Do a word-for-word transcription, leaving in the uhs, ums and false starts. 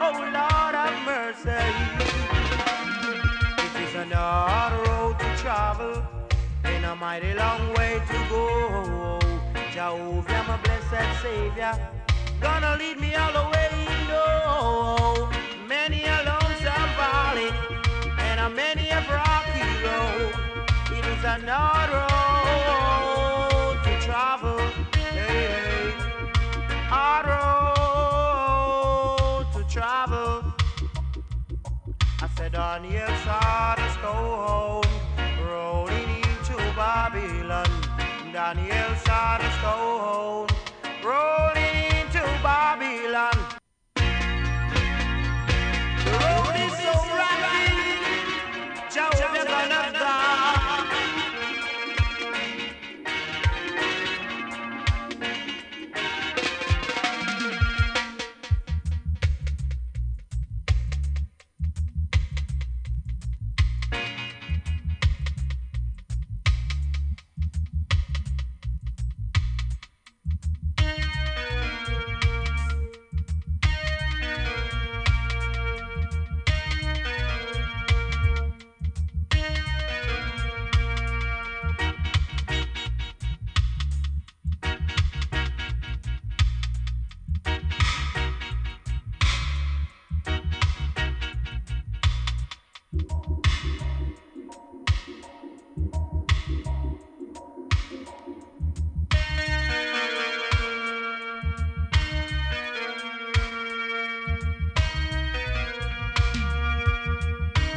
Oh Lord have mercy. It is an hard road to travel and a mighty long way to go. Jehovah, my blessed Savior, gonna lead me all the way. No, many a lonesome valley and a many a rocky road. It is an hard road to travel. Hey, hey. Hard road to travel. I said Daniel saw the stone rolling into Babylon. Daniel saw the stone rolling into Babylon. The road is so rocky, Jehovah gonna